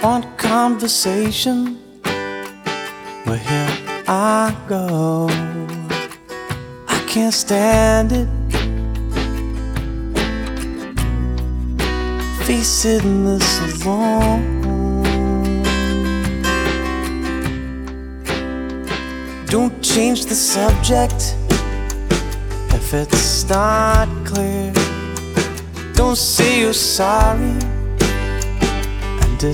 want conversation, well, here I go. I can't stand it. Facing this alone. Don't change the subject if it's not clear. Don't say you're sorry